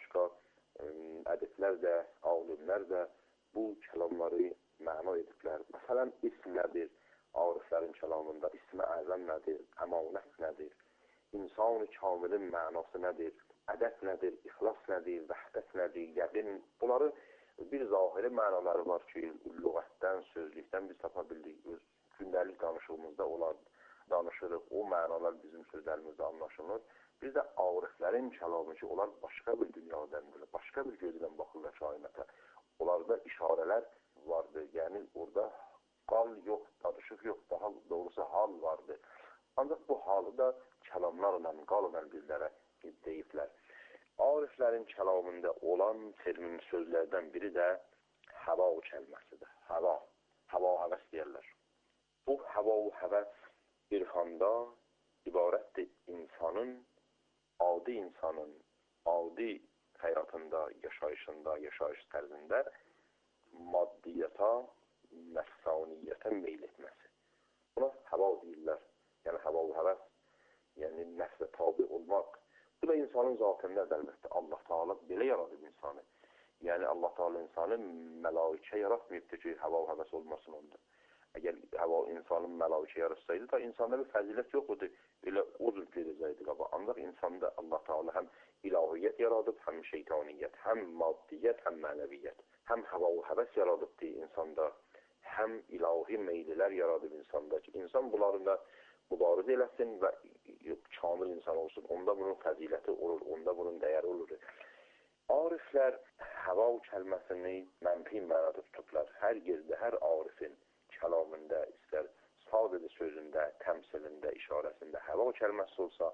başqa ədiblər də, alimlər də bu kəlamları məna ediblər. Məsələn, ism nədir? Ariflərin kəlamında ism-i əzəm nədir? Əmanət nədir? İnsan-ı kamilin mənası nədir? Ədəb nədir? İxlas nədir? Vəhdət nədir? Yəqin. Bunları bir zahiri mənaları var ki, lüğətdən, sözlükdən biz tapa bildik. Gündəlik danışığımızda onlar danışırıq. O mənalar bizim sözlərimizdə anlaşılır. Bir də ariflərin kəlamı ki, onlar başqa bir dünyadandır, başqa bir gözlə baxırlar kainata. Onlarda işarələr vardır, yəni orada qal yox, danışıq yox, daha doğrusu hal vardır. Ancaq bu halı da kəlamlarla, qalla dillərə deyiblər. Ariflərin kəlamında olan termin sözlərdən biri də həva kəlməsidir. Həva, həvəs deyərlər. Bu həvəs irfanda ibarətdir insanın, adi insanın, adi həyatında, yaşayış tərzində maddiyyata, nəfsaniyyətə meyl etməsi. Buna həva deyirlər. Yəni həvəs, yəni nəfsə tabi olmaq. Bu da insanın zatındadır əlbəttə. Allah Teala belə yaradıb insanı. Yəni Allah Teala insanı mələikə yaratmayıbdır ki, həvəs olmasın onda. Əgər insanın mələikə yaratsaydı da insanda bir fəzilət yox idi. Elə o cür gedəcəkdi qaba. Ancaq insanda Allah Teala həm ilahiyyət yaradıb, həm şeytaniyyət, həm maddiyyət, həm mənəviyyət. Həm həvəs yaradıbdır insanda, həm ilahi meylilər yaradıb insanda ki, insan bunlarla mübarizə eləsin və kamil insan olsun. Onda bunun fəziləti olur, onda bunun dəyəri olur. Ariflər həva kəlməsini mənfi mənada tutublar. Hər yerdə, hər arifin kəlamında, istər sadəcə sözündə, təmsilində, işarəsində həva kəlməsi olsa,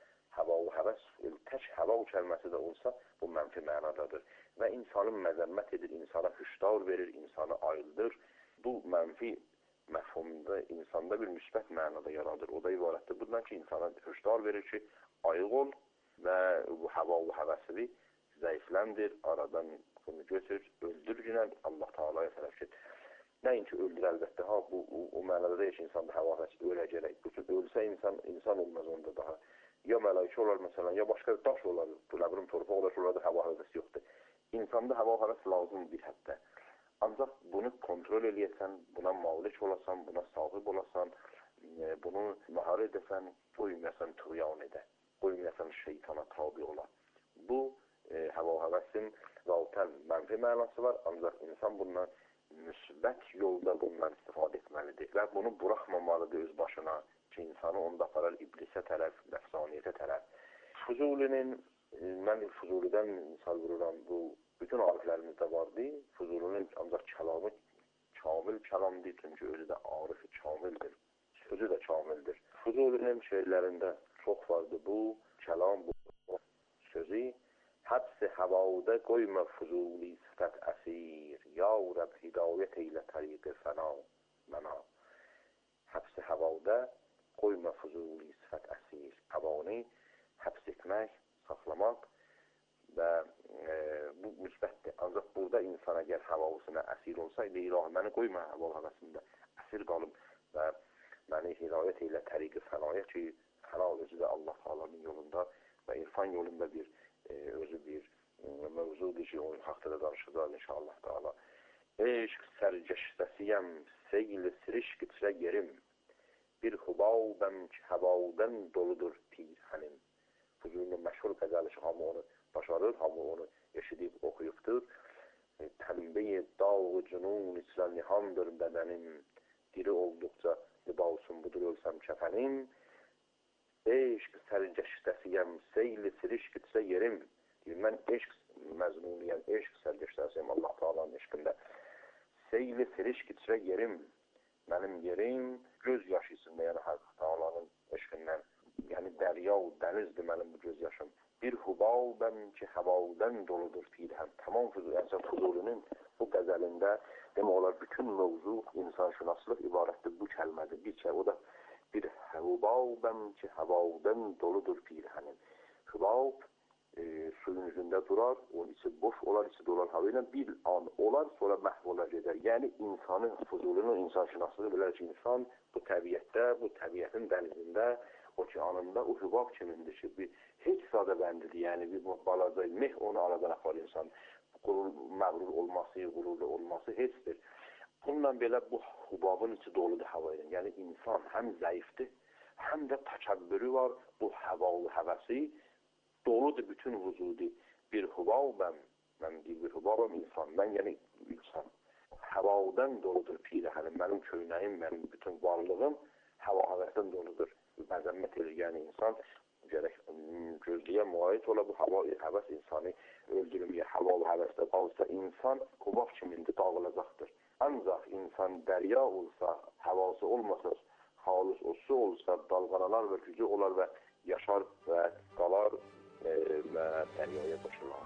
həvəs, tək həva kəlməsi də olsa, bu mənfi mənadadır. Və insanı məzəmmət edir, insana hüşdar verir, insanı ayıldır. Bu mənfi məfhumda insanda bir müsbət mənada yaradır. O da ibarətdir bundan ki, insana hüşdar verir ki, ayıq ol və bu həvəsini zəifləndir, aradan bunu götür, öldür günən Allah Teala'ya tərəf get. Nəinki öldür əlbəttə, o mənada deyil ki, insanda həvəs öləcək. Ölsə insan olmaz onda daha. Ya mələikə olar məsələn, ya başqa daş olar, bu torpaq olar, orada həvəs yoxdur. İnsanda həvəs lazım bir həddə. Ancaq bunu kontrol eləyəsən, buna malik olasan, buna sahib olasan, bunu mahar edəsən, qoymayasan tuğyan edə, qoymayasan şeytana tabi ola. Bu həvəsin zaten mənfi mənası var, ancaq insan bundan müsbət yolda bundan istifadə etməlidir və bunu buraxmamalıdır öz başına ki, insanı onda aparar iblisə tərəf, nəfsaniyyətə tərəf. Fuzulinin, mən Fuzulidən misal vururam, bu bütün ariflərimizdə vardı. Fuzulinin ancaq kəlamı kamil kəlamdır, çünki özü də arifi kamildir, sözü də kamildir. Fuzulinin şeirlərində çox vardı bu kəlam, bu sözü. Həbs-i həvada qoyma Fuzuli sifət əsir, ya Rəb hidayət eylə təriq-i fəna mənə. Həbs-i həvada qoyma Fuzuli sifət əsir, həvanı həbs etmək, saxlamaq və bu müsbətdir. Ancaq burada insan əgər həvasına əsir olsaydı, ilahi məni qoyma həvasında əsir qalım və məni hidayət eylə təriq-i fənaya ki, fəna özü də Allah Teala'nın yolunda və irfan yolunda özü bir mövzudur ki, onun haqda da danışacağız inşallah Teala. Eşq sərgəştəsiyəm, seyl-i sirişq içrə yerim, bir hubabəm ki, həvadən doludur pirhənim. Fuzulinin məşhur qəzəli ki, hamı onu başarır, hamı onu eşidib, oxuyubdur. Tənbə-i dağ-ı cünun içrə nihandır bədənim, diri olduqca libasım budur ölsəm kəfənim. Eşq sərgəştəsiyəm, seyl-i sirişq içrə yerim. Deyir, mən eşq məzmuniyəm, eşq sərgəştəsiyəm Allah Teala'nın eşqində. Seyl-i sirişq içrə yerim, mənim yerim göz yaşı içində, yəni Hak Teala'nın eşqindən. Yəni dərya o dənizdir mənim bu göz yaşım. Bir hubabəm ki, həvadən doludur pirhəm. Tamam Fuzulinin bu qəzəlində demək olar bütün mövzu insanşünaslıq ibarətdir bu kəlmədir. O da bir hubabəm ki, həvadən doludur pirhənim. Hubab suyun üzündə durar, onun içi boş olar, içi dolar hava ilə bir an olar, sonra məhv olar gedər. Yəni insanı, Fuzulinin insanşünaslığı bilər ki, insan bu təbiətdə, bu təbiətin dənizində okeanında o hübab kimindir ki, bir heç sadə bəndidir, yəni bir balaca meh onu aradan apar insan. Məğrur olması, qürurlu olması heçdir. Bununla belə bu hübabın içi doludur hava ilə. Yəni insan həm zəifdir, həm də təkəbbürü var. Bu həvalı həvəsi doludur bütün vücudu. Bir hübabəm, mən bir hübabəm insandan, yəni insan. Həvadan doludur pirəhəlim, mənim köynəyim, mənim bütün varlığım həva həvəsdən doludur. Məzəmmət edir, yəni insan gərək gözləyə müayit ola bu həvəs insanı öldürmüyor. Həvalı həvəsdə qalsa insan hübab kimindir, dağılacaqdır. Ancaq insan dərya olsa, havası olmasa, xalus o su olsa, dalğalanar və gücü olar və yaşar və qalar və dəryaya qoşular.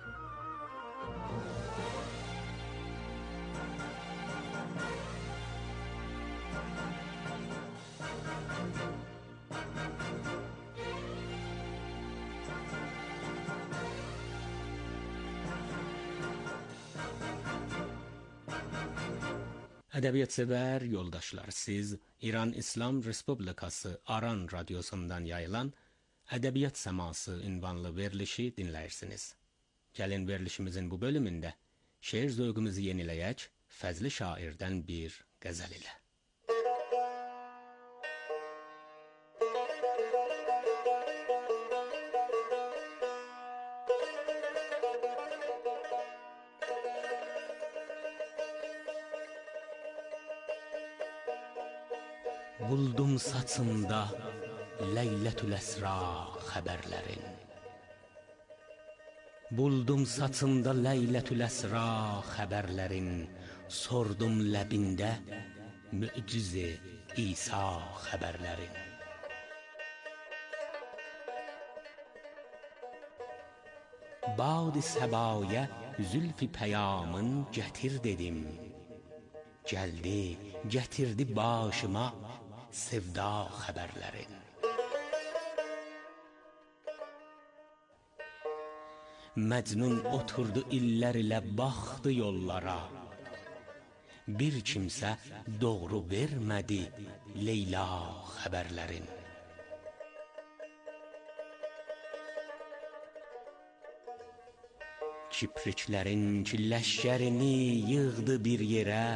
Ədəbiyyat-sevər yoldaşlar, siz İran İslam Respublikası Aran radyosundan yayılan Ədəbiyyat Səması ünvanlı verilişi dinləyirsiniz. Gəlin verilişimizin bu bölümündə şeir zövqümüzü yeniləyək, Fəzli şairdən bir qəzəl ilə. Buldum saçında Leylətül Əsra xəbərlərin. Buldum saçında Leylətül Əsra xəbərlərin. Sordum ləbində möcüz-i İsa xəbərlərin. Bad-i səbaya zülf-i pəyamın gətir dedim. Gəldi, gətirdi başıma sevda xəbərlərin. Məcnun oturdu illər ilə baxdı yollara. Bir kimsə doğru vermədi Leyla xəbərlərin. Kipriklərin ləşkərini yığdı bir yerə.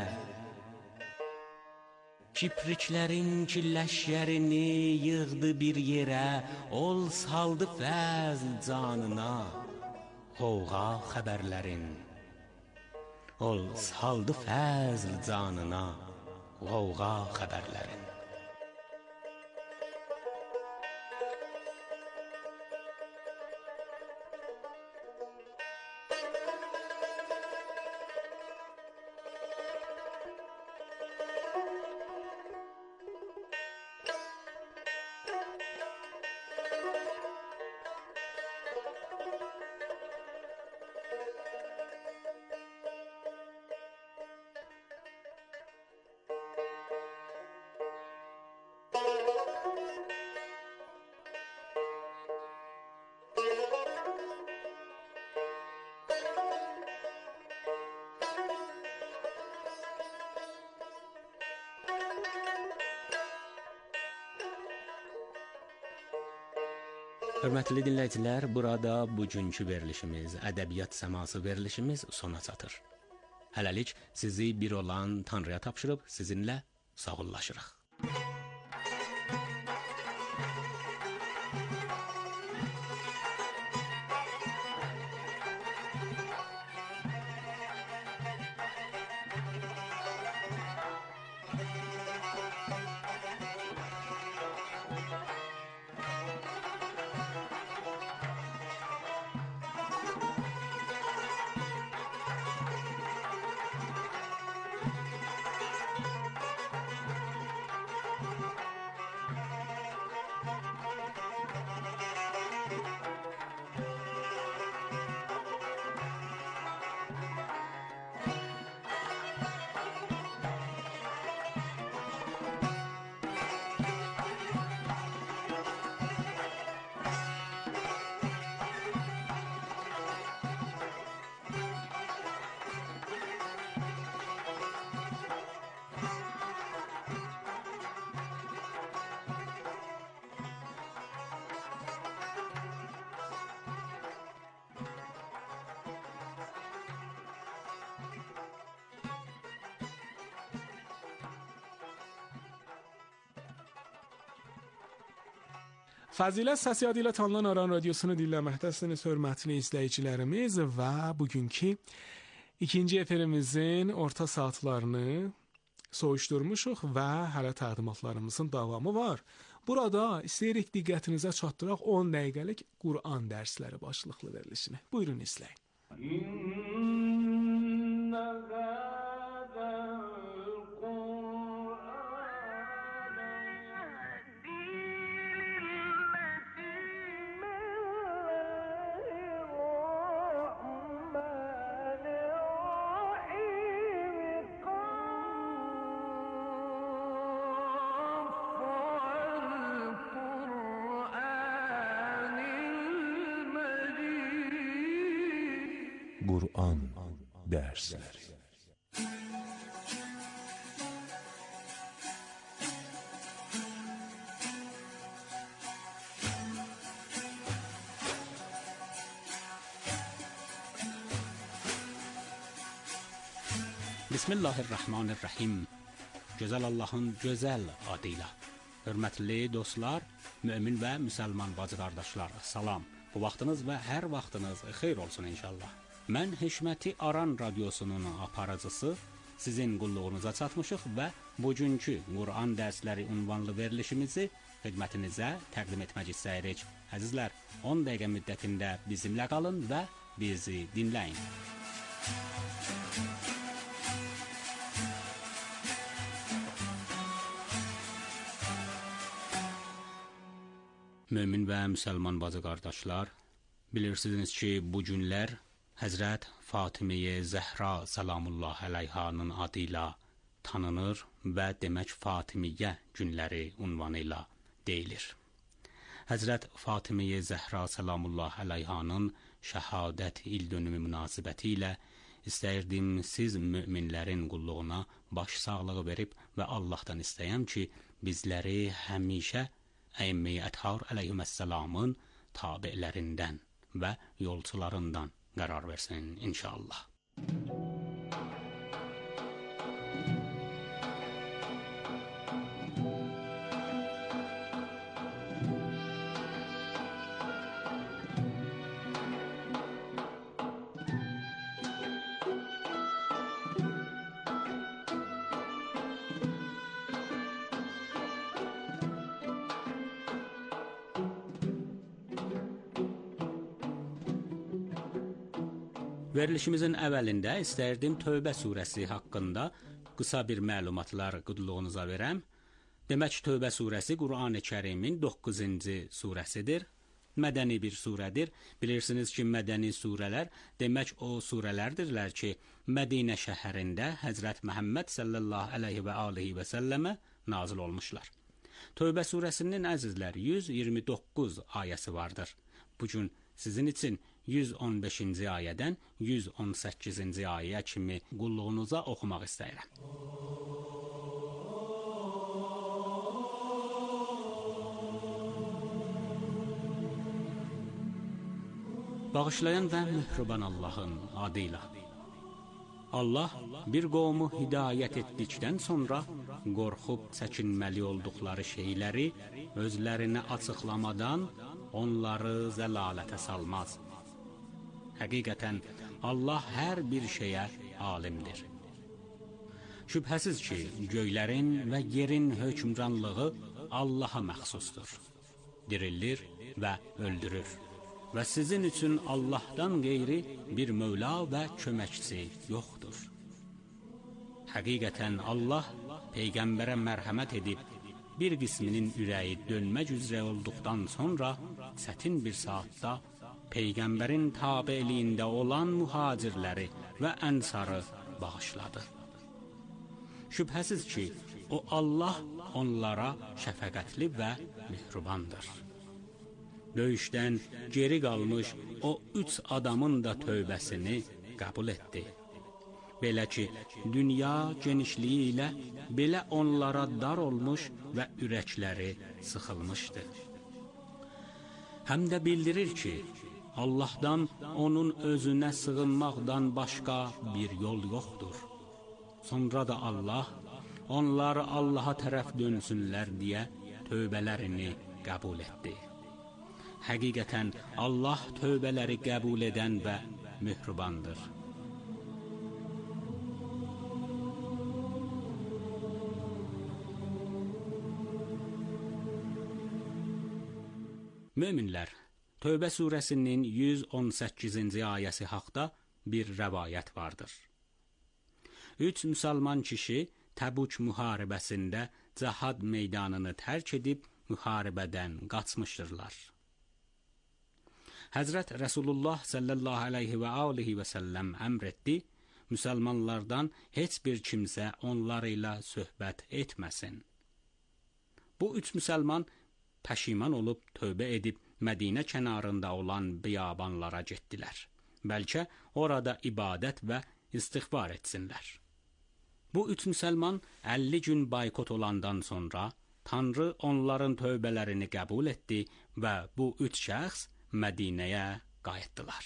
Kipriklərin ləşkərini yığdı bir yerə. Ol saldı fəzl canına Qovğa xəbərlərin. Ol saldı fəzl canına Qovğa xəbərlərin. Hörmətli dinləyicilər, burada bugünkü verilişimiz, Ədəbiyyat Səması verilişimiz sona çatır. Hələlik sizi bir olan Tanrıya tapşırıb sizinlə sağollaşırıq. Fəzilət səsi adı ilə tanınan Aran Radiosunu dinləməkdəsiniz, hörmətli izləyicilərimiz və bugünkü ikinci efirimizin orta saatlarını soyuşdurmuşuq və hələ təqdimatlarımızın davamı var. Burada istəyirik diqqətinizə çatdıraq 10 dəqiqəlik Qur'an dərsləri başlıqlı verilişini. Buyurun izləyin. Kur'an dersleri. Bismillahirrahmanirrahim. Gözəl Allahın gözəl adıyla. Hörmətli dostlar, mömin və müsəlman bacı qardaşlar, salam. Bu vaxtınız və hər vaxtınız xeyir olsun inşallah. Mən Hikməti Aran Radiosunun aparıcısı, sizin qulluğunuza çatmışıq və bugünkü Qur'an dərsləri ünvanlı verilişimizi xidmətinizə təqdim etmək istəyirik. Əzizlər, 10 dəqiqə müddətində bizimlə qalın və bizi dinləyin. Mömin və müsəlman bacı qardaşlar, bilirsiniz ki, bu günlər Həzrət Fatimə Zəhra salamullah əleyhanın adı ilə tanınır və demək Fatimiyyə günləri ünvanı ilə deyilir. Həzrət Fatimə Zəhra salamullah əleyhanın şəhadət ildönümü münasibəti ilə istəyirdim siz möminlərin qulluğuna baş sağlığı verib və Allahdan istəyəm ki, bizləri həmişə Əimmə-i Ətər əleyhissalamın tabilərindən və yolçularından qərar versin inşallah. Verilişimizin əvvəlində istərdim Tövbə surəsi haqqında qısa bir məlumatlar qulluğunuza verəm. Demək, Tövbə surəsi Qur'an-ı Kərimin 9-cu surəsidir. Mədəni bir surədir. Bilirsiniz ki, mədəni surələr demək o surələrdirlər ki, Mədinə şəhərində Həzrət Məhəmməd sallallahu əleyhi və alihi və səlləmə nazil olmuşlar. Tövbə surəsinin əzizlər 129 ayəsi vardır. Bugün sizin üçün 115-ci ayədən 118-ci ayə kimi qulluğunuza oxumaq istəyirəm. Bağışlayan və möhrəban Allahın adıyla. Allah bir qovmu hidayət etdikdən sonra qorxub çəkinməli olduqları şeyləri özlərinə açıqlamadan onları zəlalətə salmaz. Həqiqətən Allah hər bir şeyə alimdir. Şübhəsiz ki, göylərin və yerin hökmranlığı Allaha məxsusdur. Dirildir və öldürür. Və sizin üçün Allahdan qeyri bir mövla və köməkçi yoxdur. Həqiqətən Allah Peyğəmbərə mərhəmət edib, bir qisminin ürəyi dönmək üzrə olduqdan sonra çətin bir saatda Peyğəmbərin tabeeliyində olan mühacirləri və ənsarı bağışladı. Şübhəsiz ki, o Allah onlara şəfəqətli və mehribandır. Döyüşdən geri qalmış o 3 adamın da tövbəsini qəbul etdi. Belə ki, dünya genişliyi ilə belə onlara dar olmuş və ürəkləri sıxılmışdı. Həm də bildirir ki, Allahdan onun özünə sığınmaqdan başqa bir yol yoxdur. Sonra da Allah onları Allaha tərəf dönsünlər deyə tövbələrini qəbul etdi. Həqiqətən Allah tövbələri qəbul edən və mehribandır. Möminlər, Tövbə surəsinin 118-ci ayəsi haqda bir rəvayət vardır. 3 müsəlman kişi Təbuk müharibəsində cəhad meydanını tərk edib müharibədən qaçmışdırlar. Həzrət Rəsulullah sallallahu aleyhi və alihi və səlləm əmr etdi, müsəlmanlardan heç bir kimsə onları ilə söhbət etməsin. Bu 3 müsəlman pəşiman olub tövbə edib Mədinə kənarında olan biyabanlara getdilər. Bəlkə orada ibadət və istiğfar etsinlər. Bu 3 müsəlman 50 gün boykot olandan sonra Tanrı onların tövbələrini qəbul etdi və bu 3 şəxs Mədinəyə qayıtdılar.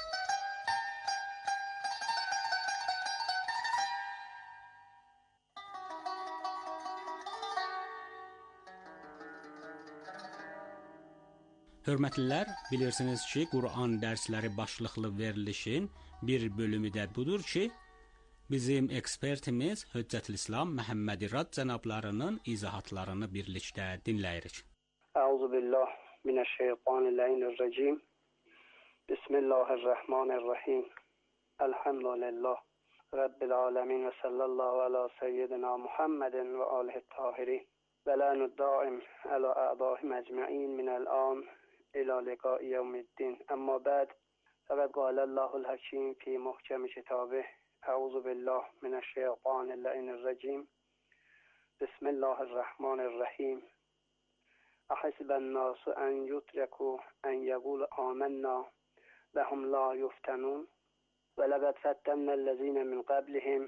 Hörmətlilər, bilirsiniz ki, Quran dərsləri başlıqlı verilişin bir bölümü də budur ki, bizim ekspertimiz Höccətülislam Məhəmməd İrad cənablarının izahatlarını birlikdə dinləyirik. Əuzubillah minəşşeytanirracim. Bismillahirrahmanirrahim. Elhamdülillah Rabbil alemin və sallallahu ala seyyidina Muhammedin və alihi tahirin. Və la nuddaim ala a'dahim ecma'in minəl an ila liqa'i yevmiddin. Amma ba'd, fəqad qaləllahul həkim fi muhkəmi kitabih. Əuzubillah minəşşeytanirracim. Bismillahirrahmanirrahim. Ahasibən nasu ən yutreku ən yəqulu amennə və hum la yuftanun. Və ləqəd fəttənnəl-ləzine min qablihim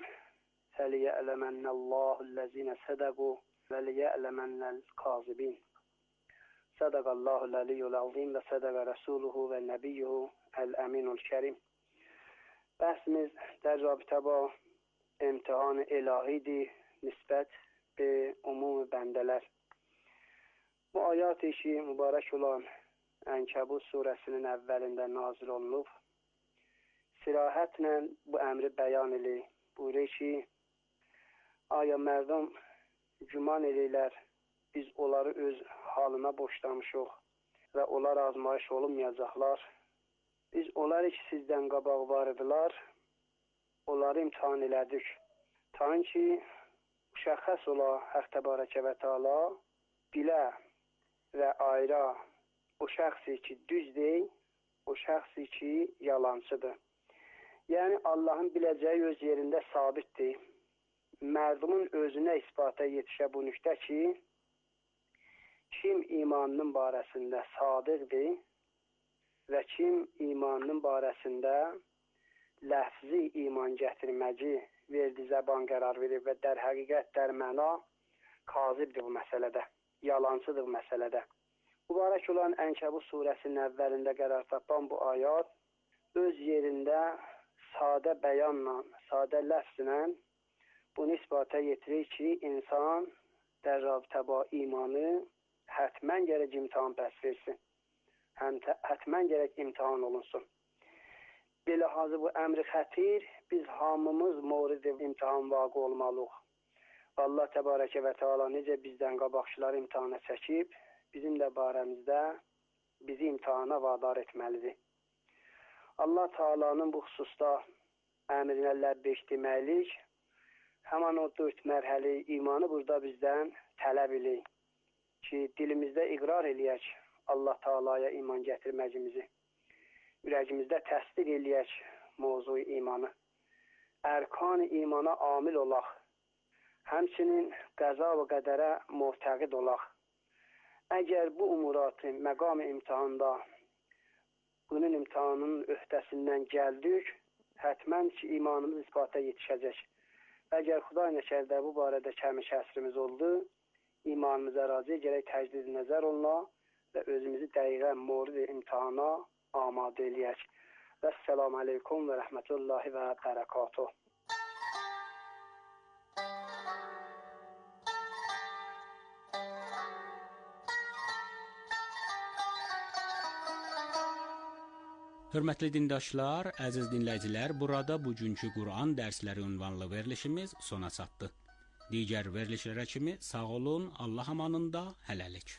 fəliyə'ləmənnəlləhu'l-ləzine sədəqu və liyə'ləmənnəl-kazibin. Sədəqallahul aliyyul azim və sədəqə rəsuluhu və nəbiyyuhu əl-əminul kərim. Bəhsimiz در رابطه با امتحان الهیدی نسبت به عموم bəndələr. Bu ayat-ı mübarək olan Ənkəbut surəsinin əvvəlində nazil olunub. Sirahətlə bu əmri bəyan edir. Buyurur ki, aya mərdum güman edirlər, biz onları öz halına boşlamışıq və onlar azmayış olunmayacaqlar. Biz onları ki, sizdən qabaq var idilar, onları imtihan elədik. Tanın ki, müşəxəs ola Həq Təbarəkə və Teala bilə və ayra o şəxsi ki, düz deyil, o şəxsi ki, yalancıdır. Yəni, Allahın biləcəyi öz yerində sabitdir. Mərdumun özünə isbata yetişə bu nüqtə ki, kim imanının barəsində sadiqdir və kim imanının barəsində ləfzi iman gətirməci verdi, zəban qərar verir və dər həqiqət, dər məna kazibdir bu məsələdə, yalancıdır bu məsələdə. Mübarək olan Ənkəbut surəsinin əvvəlində qərar tapan bu ayat öz yerində sadə bəyanla, sadə ləfzlə bunu isbata yetirir ki, insan dər rabitə ba imanı hətmən gərək imtihan bəs versin. Hətmən gərək imtihan olunsun. Bilahazı bu əmri xətir, biz hamımız mourid imtihan vaqı olmalıyıq. Allah Təbarəkə və Teala necə bizdən qabaqçıları imtihana çəkib, bizim də barəmizdə bizi imtihana vadar etməlidir. Allah Teala'nın bu xüsusda əmrinə ləbbeyk deməklik, həman o 4 mərhəli imanı burada bizdən tələb edir ki, dilimizdə iqrar eləyək Allah Teala'ya iman gətirməcimizi, ürəyimizdə təsdiq eləyək mövzu imanı, ərkan-ı imana amil olaq, həmçinin qəza və qədərə muhtəqid olaq. Əgər bu umuratı məqam imtihanda bunun imtihanının öhdəsindən gəldik, hətmən ki, imanımız isbata yetişəcək. Əgər Xuday nəkərdə bu barədə kəmi kəsrimiz oldu, imanımıza razı gərək təcdid nəzər oluna və özümüzü dəqiqə mourid imtihana amadə eləyək. Vəssalamu aleykum və rəhmətullahi və bərəkatuh. Hörmətli dindaşlar, əziz dinləyicilər, burada bugünkü Quran dərsləri ünvanlı verilişimiz sona çatdı. Digər verilişlərə kimi sağ olun, Allah amanında, hələlik.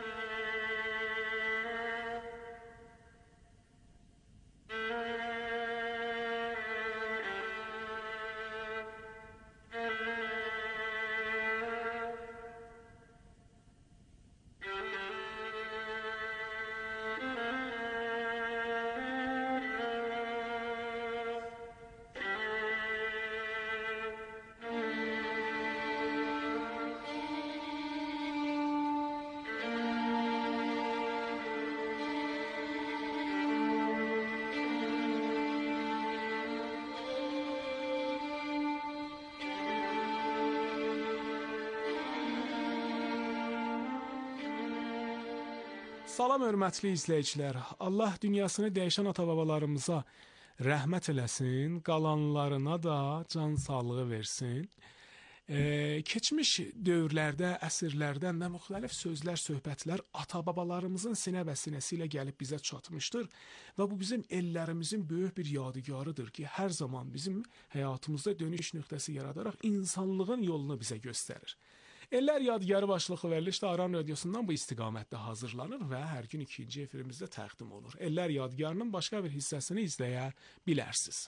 Salam hörmətli izləyicilər. Allah dünyasını dəyişən ata-babalarımıza rəhmət eləsin, qalanlarına da can sağlığı versin. Keçmiş dövrlərdə, əsrlərdən də müxtəlif sözlər, söhbətlər ata-babalarımızın sinə və sinəsi ilə gəlib bizə çatmışdır və bu bizim ellərimizin böyük bir yadigarıdır ki, hər zaman bizim həyatımızda dönüş nöqtəsi yaradaraq insanlığın yolunu bizə göstərir. Eller Yadigarı başlıqlı verilişdə Aran Radiosundan bu istiqamətdə hazırlanır və hər gün ikinci efirimizdə təqdim olur. Eller Yadigarının başqa bir hissəsini izləyə bilərsiniz.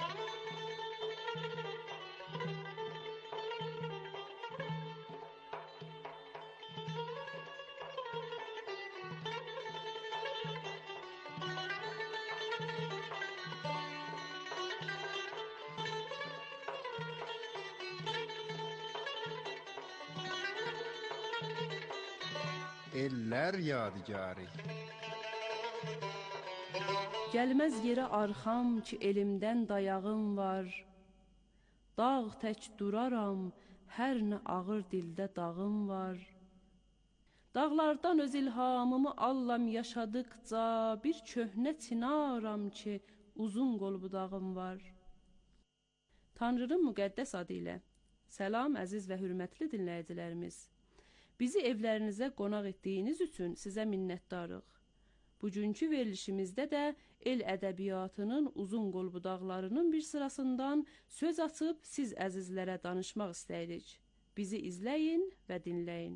Eller Yadigarı. Gəlməz yerə arxam ki, elimdən dayağım var. Dağ tək duraram, hər nə ağır dildə dağım var. Dağlardan öz ilhamımı allam yaşadıqca, bir köhnə çinaram ki, uzun qol budağım var. Tanrının müqəddəs adı ilə. Səlam əziz və hürmətli dinləyicilərimiz. Bizi evlərinizə qonaq etdiyiniz üçün sizə minnətdarıq. Bugünkü verilişimizdə də el ədəbiyyatının uzun qol budaqlarının bir sırasından söz açıb siz əzizlərə danışmaq istəyirik. Bizi izləyin və dinləyin.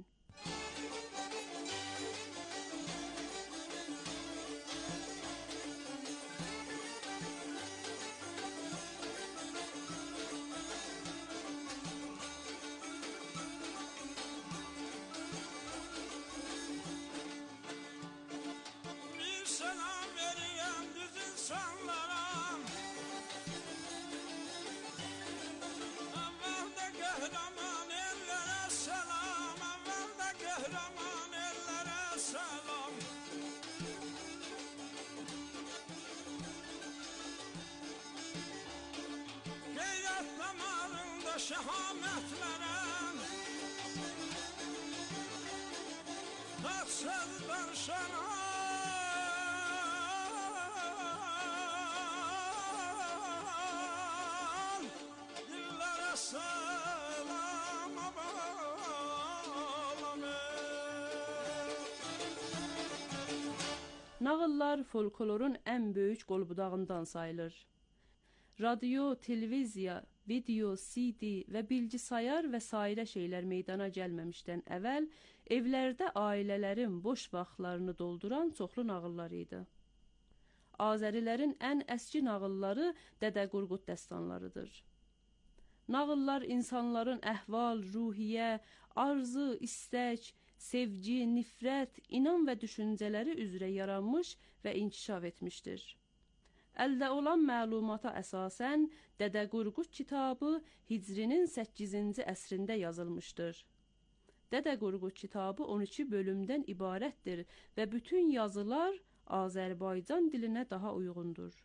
Şehametlere tatsızdan şanan dillere selam Nağıllar folklorun ən böyük qolbudağından sayılır. Radyo, televiziya, video, CD və bilgisayar və sairə şeylər meydana gəlməmişdən əvvəl evlərdə ailələrin boş vaxtlarını dolduran çoxlu nağıllar idi. Azərilərin ən əski nağılları Dədə Qorqud dəstanlarıdır. Nağıllar insanların əhval, ruhiyyə, arzu, istək, sevgi, nifrət, inan və düşüncələri üzrə yaranmış və inkişaf etmişdir. Əldə olan məlumata əsasən Dədə Qorqud kitabı Hicrinin 8-ci əsrində yazılmışdır. Dədə Qorqud kitabı 12 bölümdən ibarətdir və bütün yazılar Azərbaycan dilinə daha uyğundur.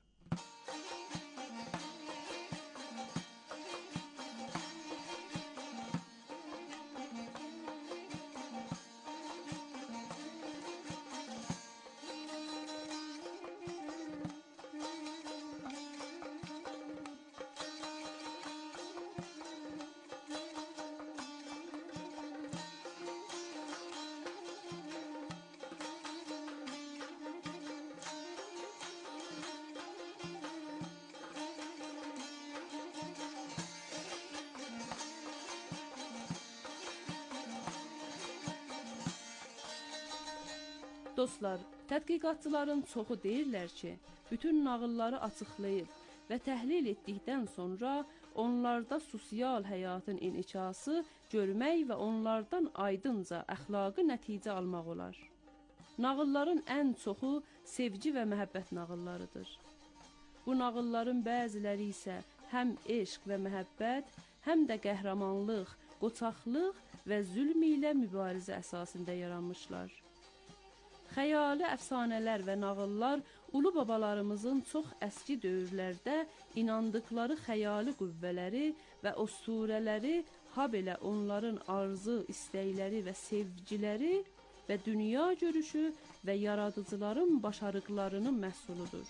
Dostlar, tədqiqatçıların çoxu deyirlər ki, bütün nağılları açıqlayıb və təhlil etdikdən sonra onlarda sosial həyatın inkişafı görmək və onlardan aydınca əxlaqi nəticə almaq olar. Nağılların ən çoxu sevgi və məhəbbət nağıllarıdır. Bu nağılların bəziləri isə həm eşq və məhəbbət, həm də qəhrəmanlıq, qoçaqlıq və zülm ilə mübarizə əsasında yaranmışlar. Xəyali əfsanələr və nağıllar ulu babalarımızın çox əski dövrlərdə inandıkları xəyali qüvvələri və usturələri, habelə onların arzu, istəkləri və sevgiləri və dünya görüşü və yaradıcıların başarıqlarının məhsuludur.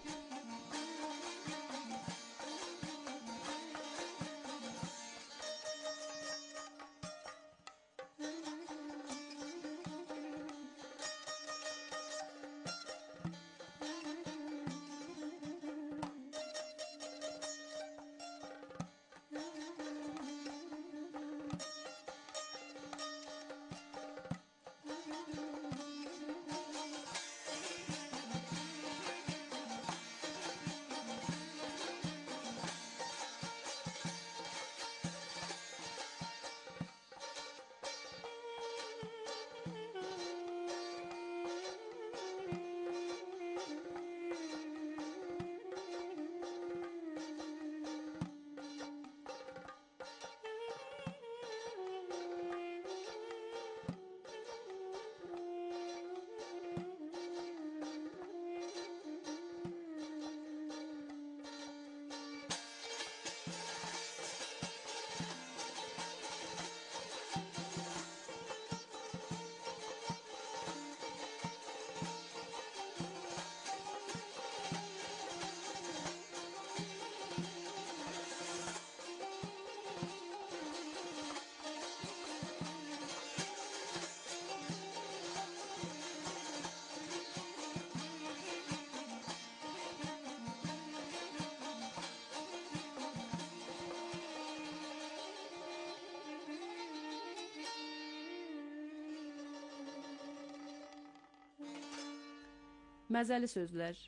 Məzəli sözlər.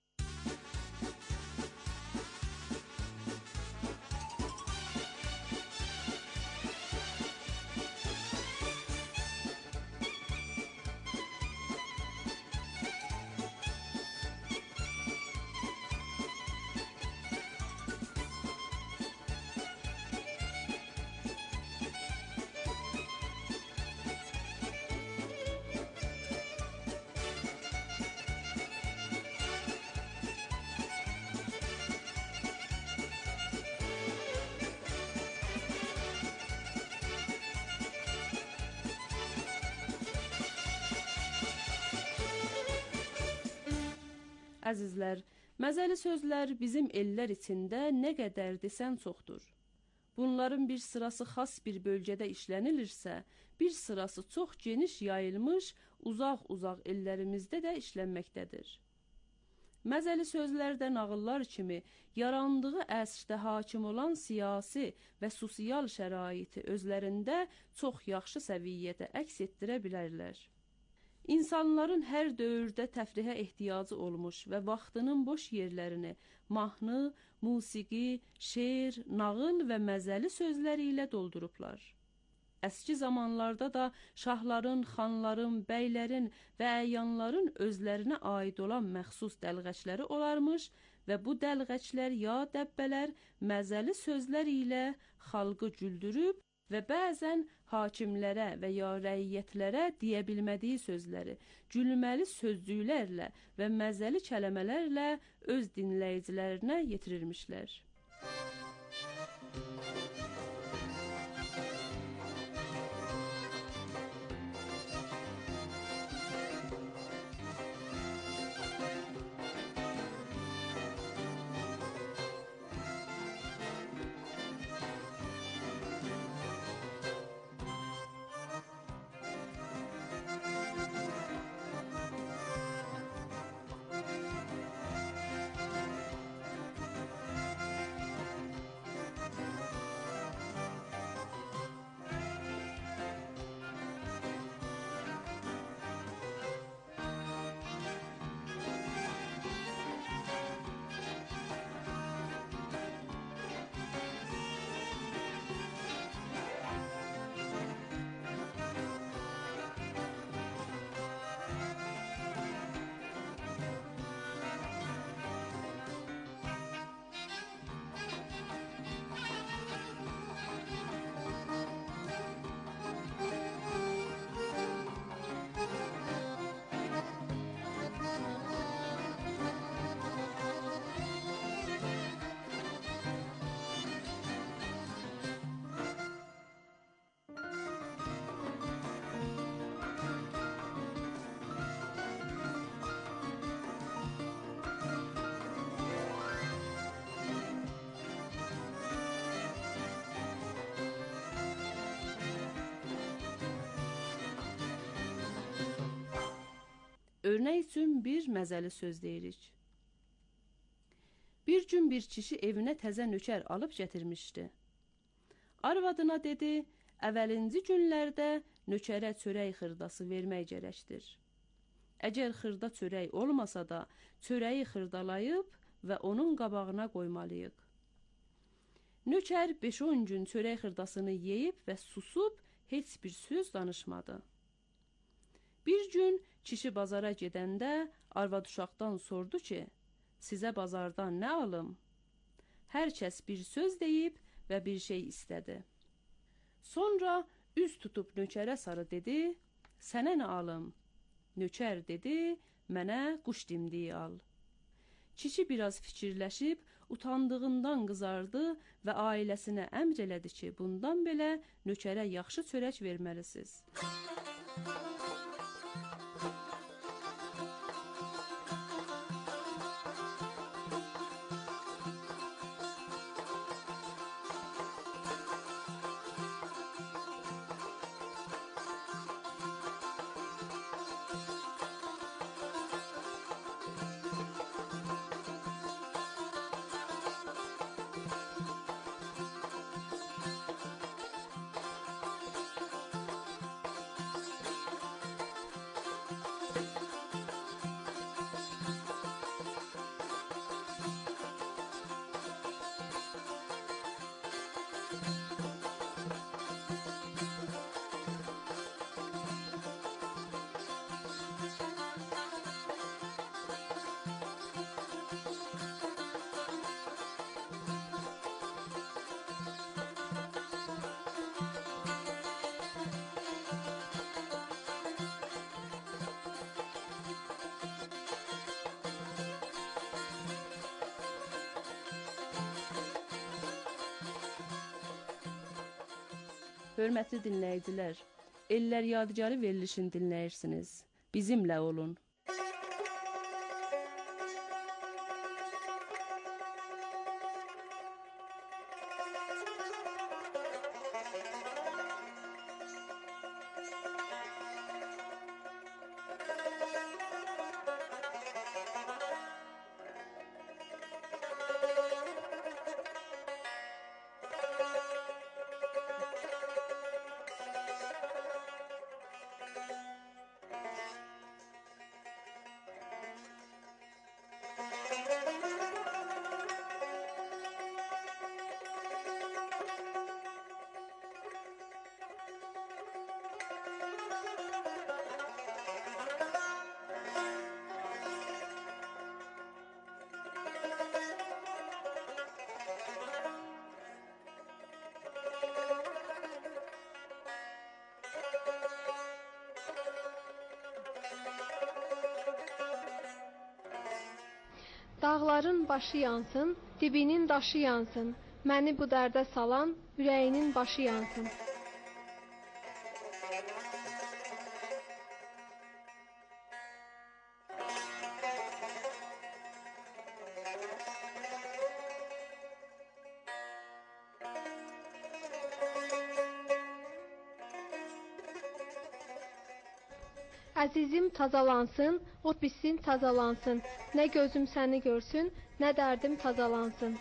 Əzizlər, məzəli sözlər bizim ellər içində nə qədər desən çoxdur. Bunların bir sırası xas bir bölgədə işlənilirsə, bir sırası çox geniş yayılmış, uzaq-uzaq ellərimizdə də işlənməkdədir. Məzəli sözlərdə nağıllar kimi yarandığı əsrdə hakim olan siyasi və sosial şəraiti özlərində çox yaxşı səviyyədə əks etdirə bilərlər. İnsanların hər dövrdə təfrihə ehtiyacı olmuş və vaxtının boş yerlərini mahnı, musiqi, şeir, nağıl və məzəli sözləri ilə doldurublar. Əski zamanlarda da şahların, xanların, bəylərin və əyanların özlərinə aid olan məxsus dəlğəçləri olarmış və bu dəlğəçlər ya dəbbələr məzəli sözlər ilə xalqı güldürüb və bəzən hakimlərə və ya rəiyyətlərə deyə bilmədiyi sözləri gülməli sözcüklərlə və məzəli kəlmələrlə öz dinləyicilərinə yetirirmişlər. Örnək üçün bir məzəli söz deyirik. Bir gün bir kişi evinə təzə nökər alıb gətirmişdi. Arvadına dedi, əvvəlinci günlərdə nökərə çörək xırdası vermək gərəkdir. Əgər xırda çörək olmasa da, çörəyi xırdalayıb və onun qabağına qoymalıyıq. Nökər 5-10 gün çörək xırdasını yeyib və susub heç bir söz danışmadı. Bir gün kişi bazara gedəndə arvad uşaqdan sordu ki, sizə bazardan nə alım? Hər kəs bir söz deyib və bir şey istədi. Sonra üz tutub nökərə sarı dedi, sənə nə alım? Nökər dedi, mənə quş dimdiyi al. Kişi biraz fikirləşib, utandığından qızardı və ailəsinə əmr elədi ki, bundan belə nökərə yaxşı çörək verməlisiniz. Hörmətli dinləyicilər, Ellər Yadigarı verilişini dinləyirsiniz. Bizimlə olun. Dağların başı yansın, dibinin daşı yansın. Məni bu dərdə salan, ürəyinin başı yansın. Əzizim tazalansın, o bitsin tazalansın. Nə gözüm səni görsün, nə dərdim tazalansın.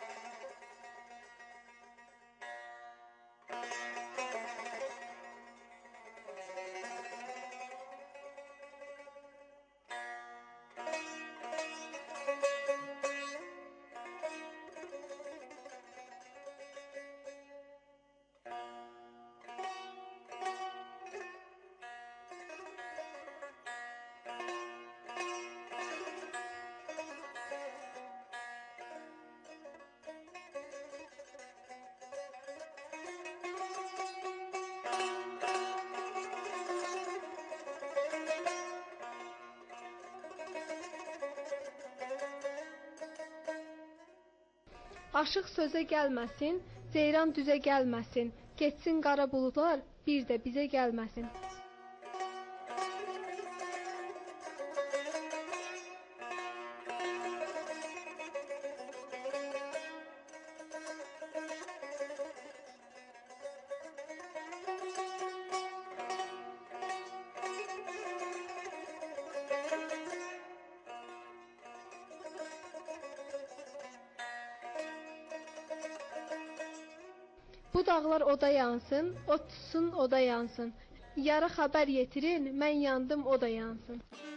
Aşıq sözə gəlməsin, ceyran düzə gəlməsin. Getsin qara buludlar, bir də bizə gəlməsin. Bu dağlar oda yansın, o tutsun oda yansın. Yara xəbər yetirin, mən yandım oda yansın.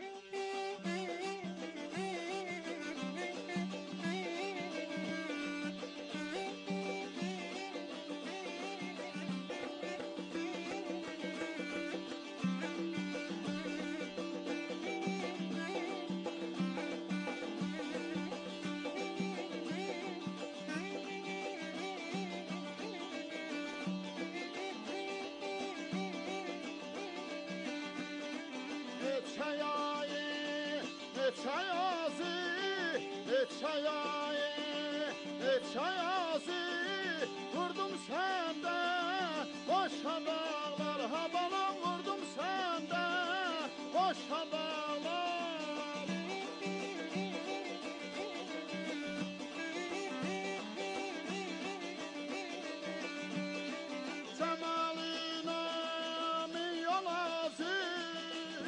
Vurdum sende, boşa dağlar, ha bana vurdum sende, boşa dağlar. Cemalina milyon aziz,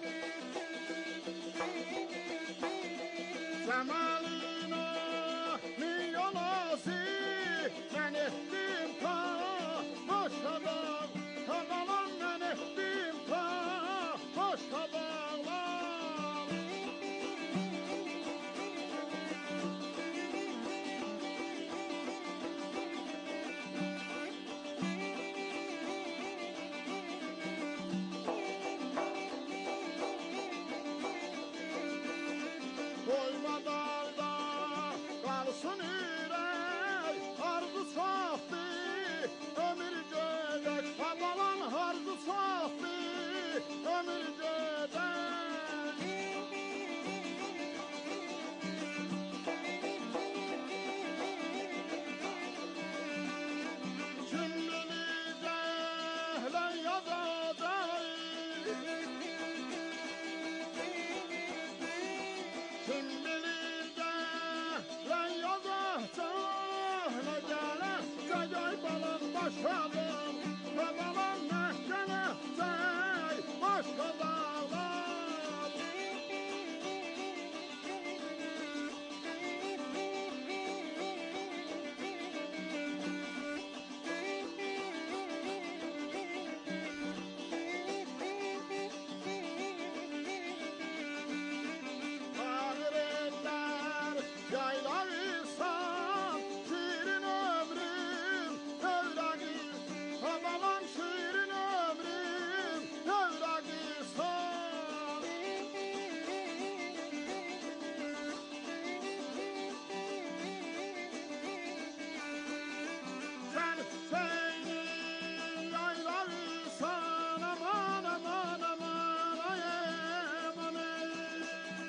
Cemalina milyon aziz, ben ettim ta boşa dağlar, ta balan ben ettim ta boşa dağlar. Koyma dağda kalsın ürek, arzu sahtı, ömür gödek, babalan arzu sahtı, ömür gödek. Kim bilir cehle yazacak, kim bilir cehle yazacak, ne gelecek ay balan başadım, ne balan ne gelecek başka dağlar. Ağır eller yaylar insan, şirin ömrüm övragi, havalan şirin ömrüm övragi san. Sen senin yaylar insan, aman aman aman ay aman ey.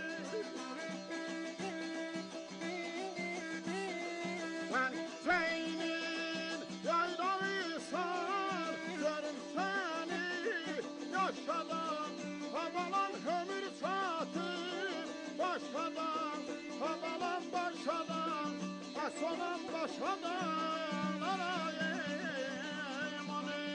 Sen Zeyn'in yaylağıysan, görüm seni yaşadan, havalan ömür satır başadan, havalan başadan, asolan başadan, arayım onu.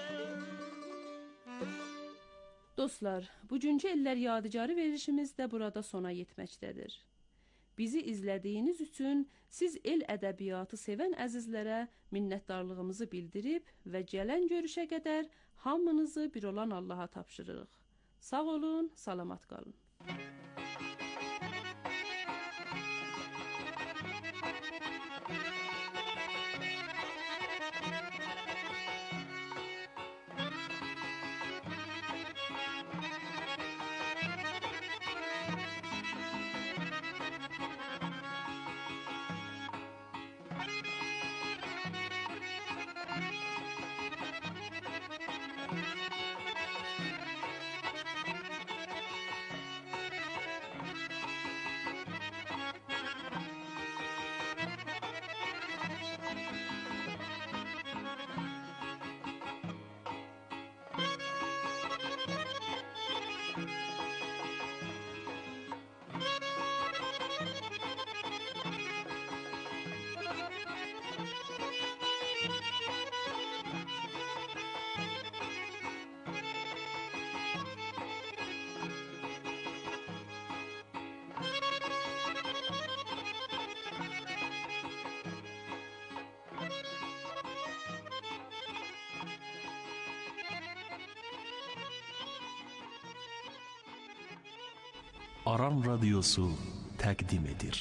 Dostlar, bugünkü Ellər Yadigarı verilişimiz də burada sona yetməkdədir. Bizi izlədiyiniz üçün siz el ədəbiyyatı sevən əzizlərə minnətdarlığımızı bildirib və gələn görüşə qədər hamınızı bir olan Allaha tapşırırıq. Sağ olun, salamat qalın. Aran Radyosu təqdim edir.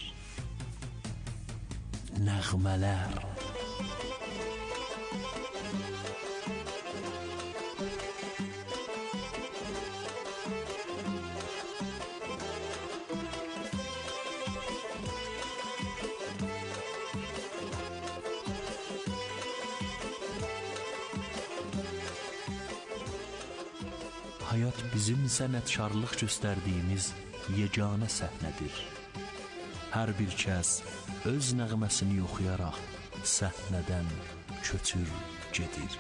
Nəğmələr. Hayat bizim sənətkarlıq göstərdiyimiz yeganə səhnədir. Hər bir kəs öz nəğməsini oxuyaraq səhnədən köçür gedir.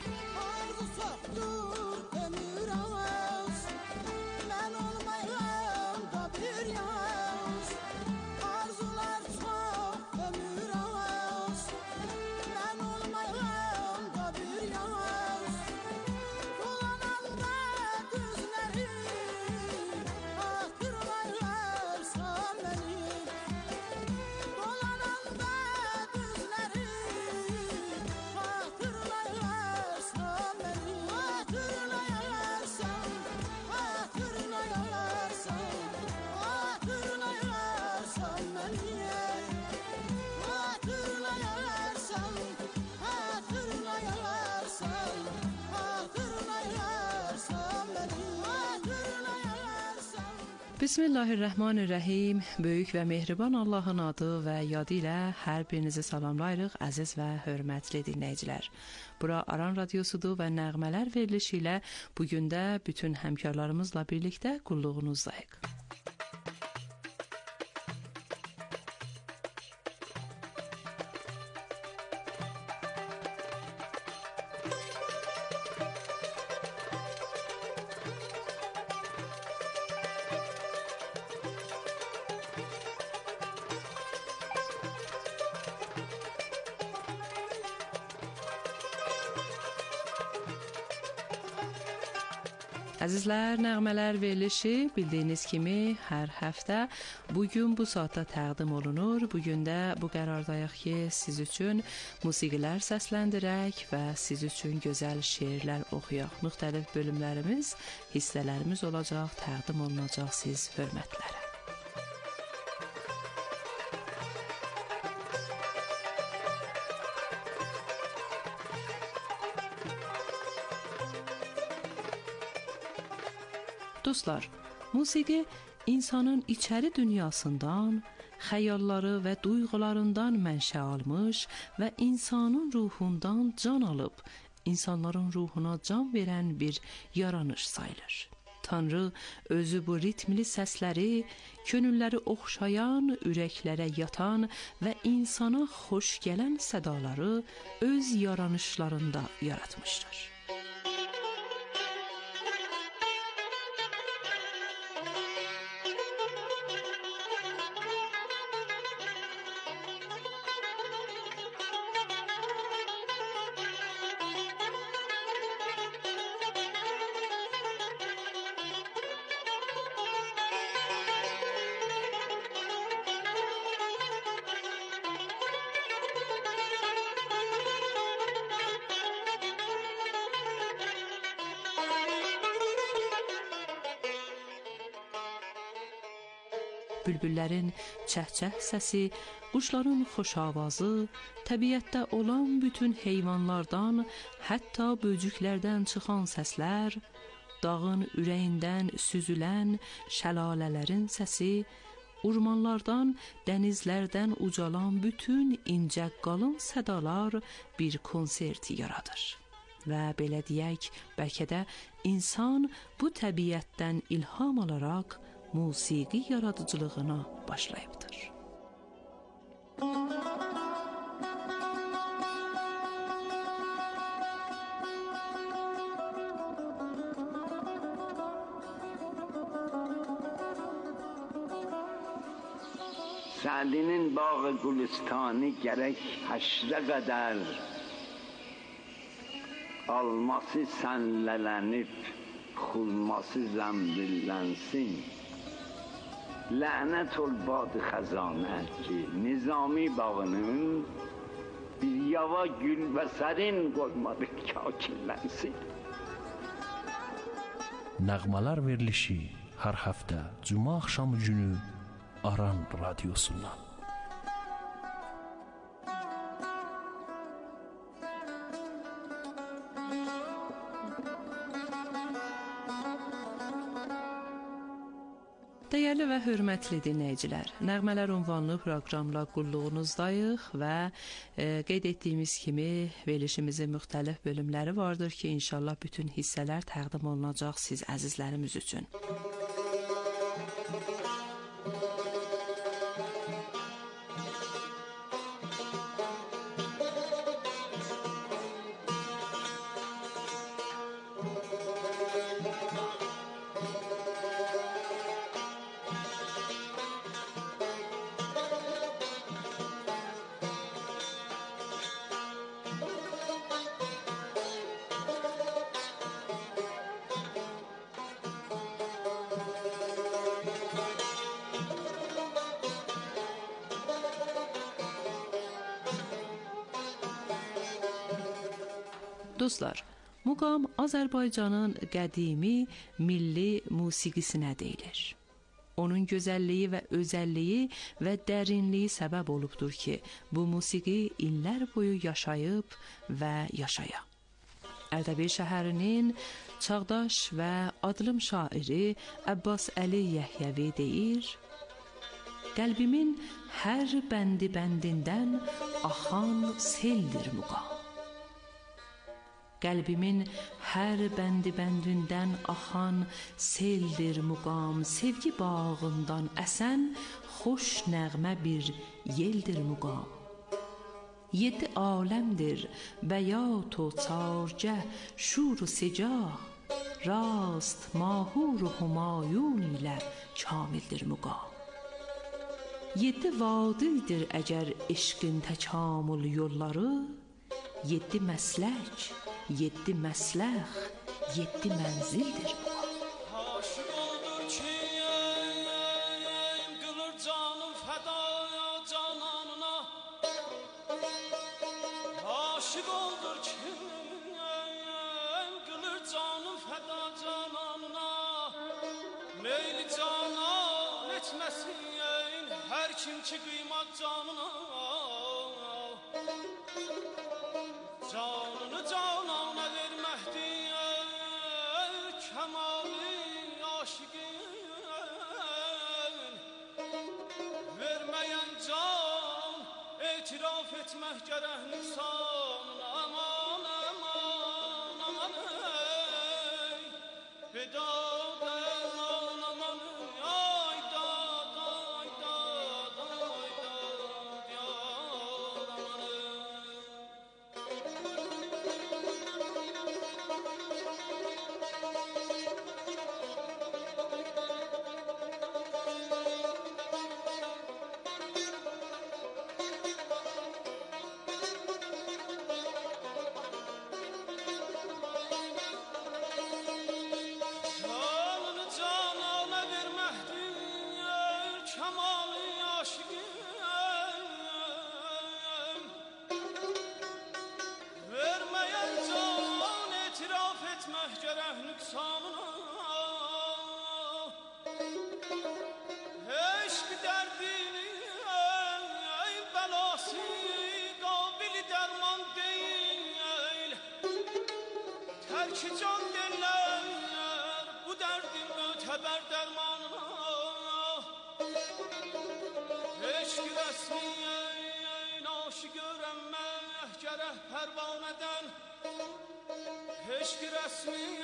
Bismillahirrahmanirrahim. Böyük və mehriban Allahın adı və yadı ilə hər birinizi salamlayırıq, əziz və hörmətli dinləyicilər. Bura Aran Radyosudur və nəğmələr verilişi ilə bugün də bütün həmkarlarımızla birlikdə qulluğunuzdayıq. Əzizlər, nəğmələr verilişi bildiyiniz kimi hər həftə bugün bu saatda təqdim olunur. Bugün də bu qərardayıq ki, siz üçün musiqilər səsləndirək və siz üçün gözəl şeirlər oxuyaq. Müxtəlif bölümlərimiz, hissələrimiz olacaq, təqdim olunacaq siz hörmətlərə. Dostlar, musiqi insanın içəri dünyasından, xəyalları və duyğularından mənşə almış və insanın ruhundan can alıb, insanların ruhuna can verən bir yaranış sayılır. Tanrı özü bu ritmli səsləri, könülləri oxşayan, ürəklərə yatan və insana xoş gələn sədaları öz yaranışlarında yaratmışdır. Bülbüllərin çəh-çəh səsi, quşların xoş avazı, təbiətdə olan bütün heyvanlardan, hətta böcüklərdən çıxan səslər, dağın ürəyindən süzülən şəlalələrin səsi, ormanlardan, dənizlərdən ucalan bütün incə qalın sədalar bir konserti yaradır. Və belə deyək, bəlkə də insan bu təbiətdən ilham alaraq musiqi yaradıcılığına başlayıbdır. Sa'dinin bağı Gülistani gərək həşrə qədər alması sənlələnib, xulması zəmbillənsin. Lənət ol bad xəzanə ki, Nizami bağının bir yava gül və sərin qoymadı kakillənsin. Nəğmələr verilişi hər həftə cümə axşamı günü Aran radiosundan. Dəyərli və hörmətli dinləyicilər, Nəğmələr ünvanlı proqramla qulluğunuzdayıq və qeyd etdiyimiz kimi verilişimizin müxtəlif bölümləri vardır ki, inşallah bütün hissələr təqdim olunacaq siz əzizlərimiz üçün. Dostlar, muqam Azərbaycanın qədimi milli musiqisinə deyilir. Onun gözəlliyi və özəlliyi və dərinliyi səbəb olubdur ki, bu musiqi illər boyu yaşayıb və yaşaya. Ərdəbil şəhərinin çağdaş və adlım şairi Əbbas Əli Yəhyəvi deyir: qəlbimin hər bəndi-bəndindən axan seldir muqam. Qəlbimin hər bəndi-bəndindən axan seldir muqam, sevgi bağından əsən xoş nəğmə bir yeldir muqam. 7 aləmdir bəyat o çargah şur و سجاه راست ماهور و humayun ilə kamildir muqam. 7 vadidir əgər eşqin təkamül yolları, 7 məslək 7 məsləx, 7 mənzildir bu. Aşık oldur ki, qılır canım fəda cananına. Aşık oldur ki, qılır canım fəda cananına. Meyli canan etməsin hər kim ki qıymat canına. Canını canana verməkdir kəmali aşıqın. Verməyən can etiraf etmək gərək nüqsanına. Aman aman aman ey vedad aman aman ay dad ay dad ay dad yar aman ey. Eşk resmi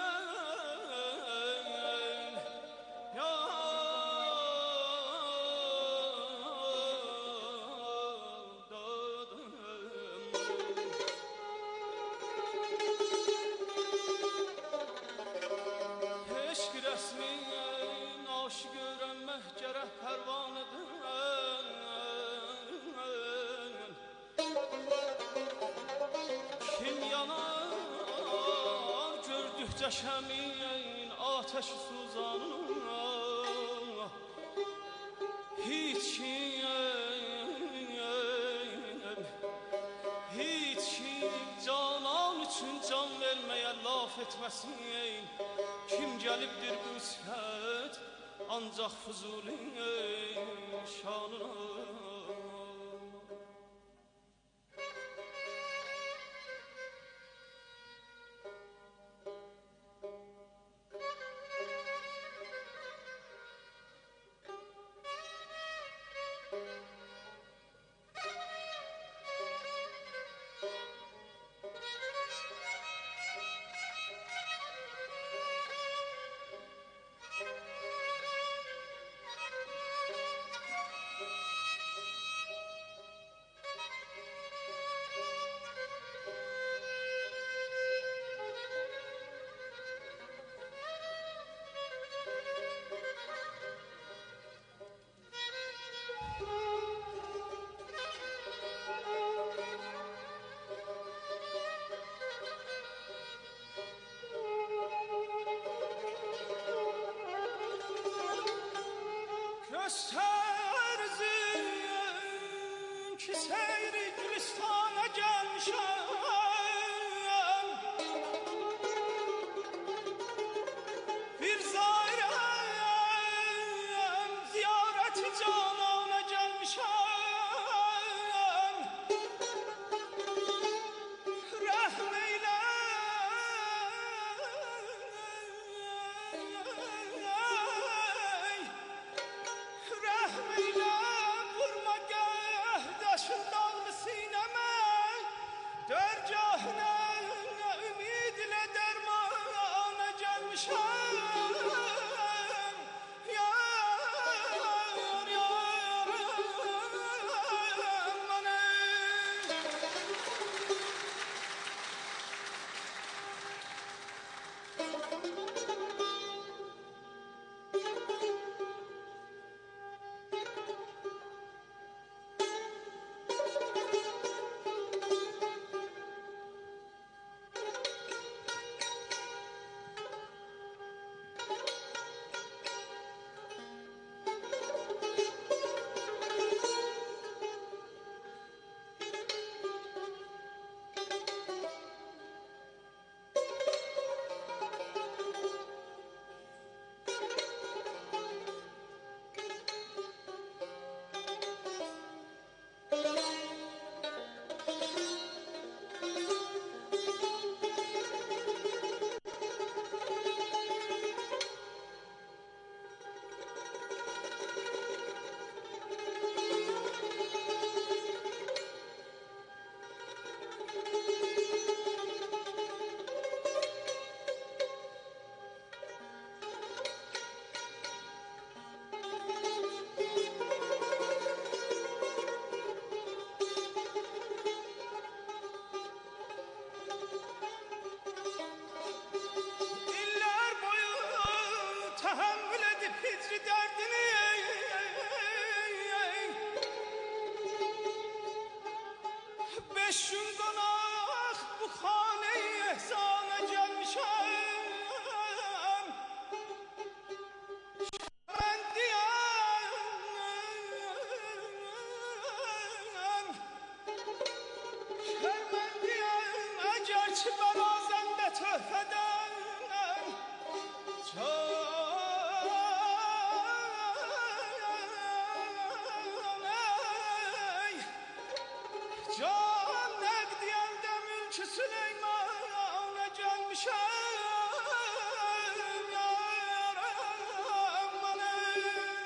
aşık öğrenmek gerek pervaneden. Kim yanar gördükçe şemin ateşi suzanına. Hiç kim canan için can vermeye laf etmesin. Kim gəlibdir qüsət ancaq Füzulin şanına. Gösterzin ki seyri Gülistan'a gelmişem, bir zairem ziyareti canana gelmişem. Rahmeyle rahmeyle vurma gehdaşın dağlı sineme, dergahına ümid ile dermana gelmişem. Yar yar aman tahammül edip hicri derdini, beş gün konak bu hane-i ehsana gelmişem. Ben diyem şermendiyem eğer ki ben azemde töhfeden can nekdiyelde mülkü Süleyman'a gelmişem. Yar amanım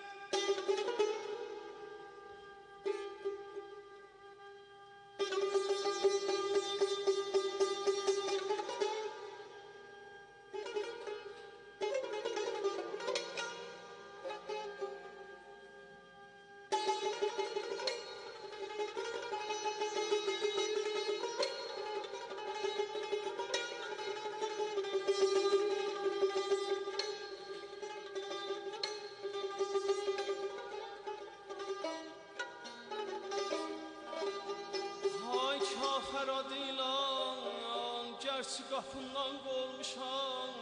Feradilan gerçi kapından qolmuşam,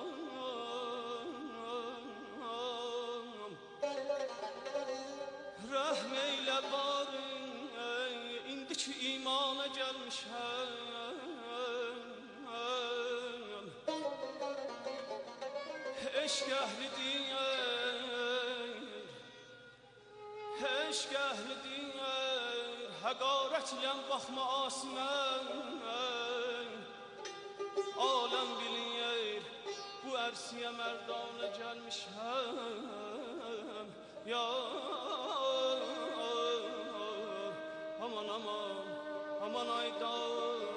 rəhm eylə bari indiki imana gəlmişəm. eşq əhlidir həqarətlə baxma asmən aləm bilinir bu ərsiyə mərdanə gəlmişəm ya aman aman aman aydan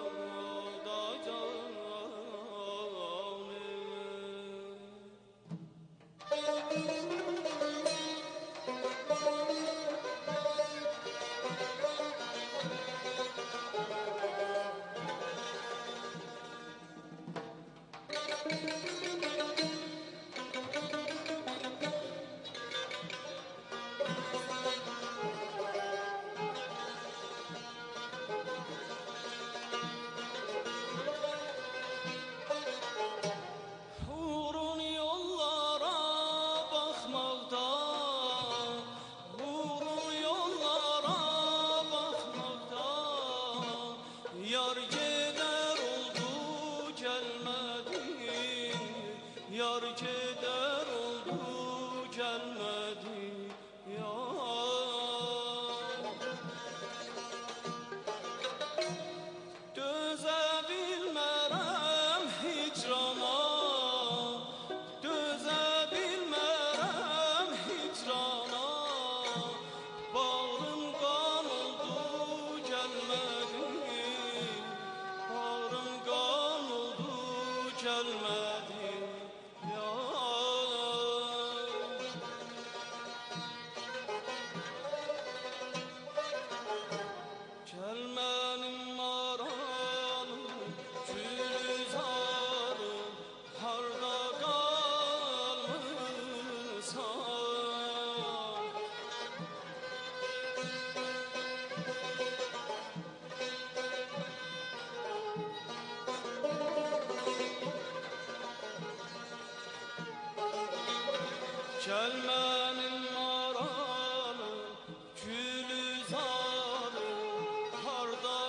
Gəlmənim maranı, gülüzarı, harda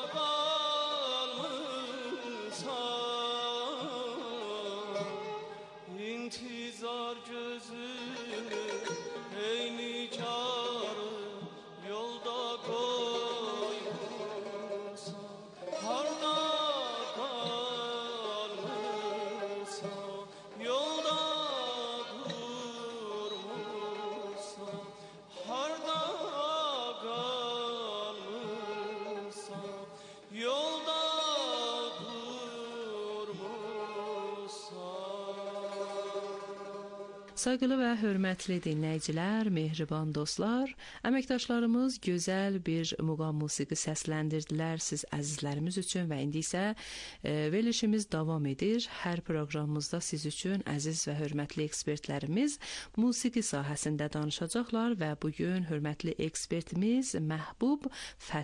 qalmısan? İntizar gözümü, ey nicarı, yolda qoymusan. Harda qalmısan, yolda Sayğılı və hörmətli dinləyicilər, mehriban dostlar, əməkdaşlarımız gözəl bir muğam musiqi səsləndirdilər siz əzizlərimiz üçün və indi isə verilişimiz davam edir. Hər proqramımızda siz üçün əziz və hörmətli ekspertlərimiz musiqi sahəsində danışacaqlar və bugün hörmətli ekspertimiz Məhbub